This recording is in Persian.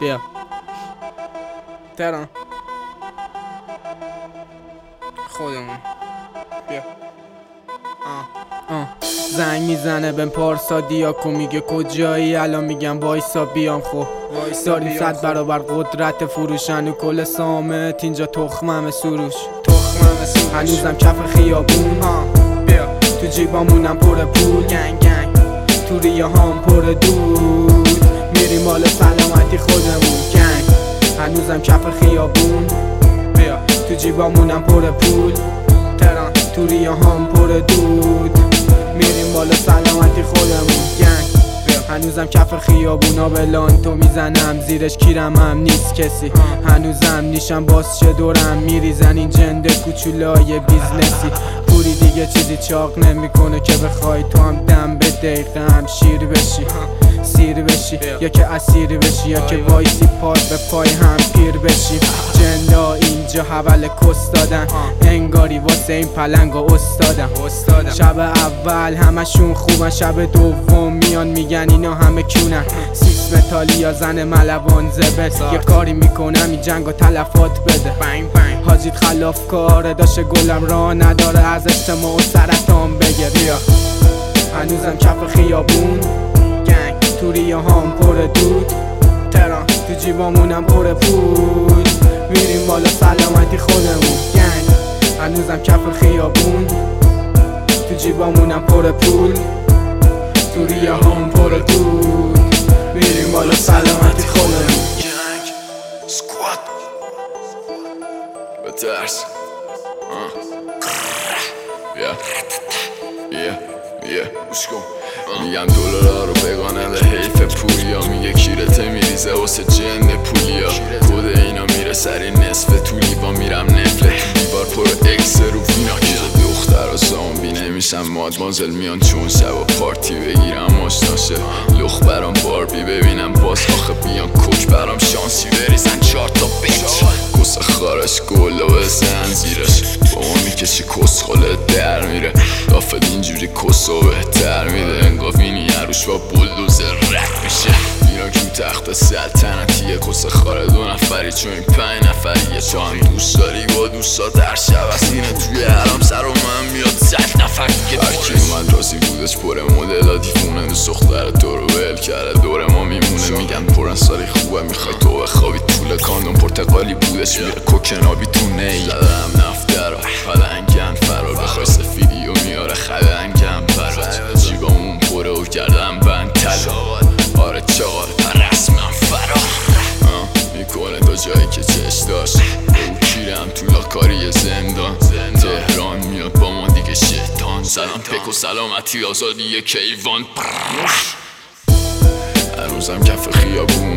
بیا تهران خودمون بیا زنگ میزنه بهم پارسا دیاکو میگه کجایی الان میگم وایسا بیام خب داریم 100 برابر قدرت فروشن و کل سامت اینجا تخمم سروش هنوزم کف خیابون بیا تو جیبامونم پر پول گنگ گنگ تو ریه هام پر دود میریم مال سلامتی خودمون گنگ هنوزم کف خیابون بیا تو جیبامونم پر پول تهران تو ریه هام پر دود میریم بالا سلامتی خودمون گنگ هنوزم کف خیابونا به لانتو میزنم زیرش کیرم هم نیست کسی هنوزم نیشم باز چه دورم میریزن این جنده کوچولای بیزنسی پوری دیگه چیزی چاق نمیکنه که بخوای تو هم دم به دقیقه هم شیر بشی سیر بشی یا که اسیر بشی یا که وایسی پار به پای هم پیر بشی جندا اینجا حول کس دادن انگاری واسه این پلنگا استادم شب اول همشون خوبن شب دوم میان میگن اینا همه کونن سیس متالی یا زن ملوان زبت یه کاری میکنم این جنگو تلفات بده حاجیت خلاف کاره داشته گلم را نداره از اجتماع و سرطان بگه بیا هنوزم کف خیابون گنگ تو ریه هام پر دود تهران تو جیبامونم پر پول میریم بالا سلامتی خودمون گنگ هنوزم کف خیابون تو جیبامونم پر پول تو ریه هام پر دود میریم بالا سلامتی خودمون گنگ سکوات بترس گوش کن میگم دلارا رو بگانه ده حیف پولیا میگه کیرته میریزه واسه جن پولیا خود اینا میره سری نصف تو لیوان میرم نفله تو دیوار پر اکس رو وینا که دختر و زامبی نمیشم مادمازل میان چون شب و پارتی بگیرم آشناشه لخ برام باربی ببینم باز آخه بیان کوک برام شانسی بریزن 4 تا بیچ کس خارش گل و بزن زیرش با ما میکشی کس خاله در میره دافت اینجوری کس و بهتر میده انگاوینی عروش با بولدوزر رد میشه اینا کیو تخت سلطنتیه کس خاره 2 نفری چون این 5 نفریه تو هم دوست داری با دوستات هر شب از اینه توی حرام سر و من میاد 100 نفر دیگه هرکی اومد رازی بودش پر مدل دیفونه دوست دختر تو رو ول کرده دور ما میمونه میگن پرنساری خوبه میخوای تو بخوابی طول کاندوم پرتقالی بودش میره کوکنابی تو نیل زدم نفتر پلنگم فرار بخوای سفیدی و میاره خلنگم برات جیبامون پره و کردم بند تلا آره چاقال پرسمم فرار میکنه تا جایی که چش داشت او کیرم تو لاکاری زندان تهران میاد با ما دیگه شیطان سلام پک و سلامتی آزادی کیوان هنوزم کف خیابون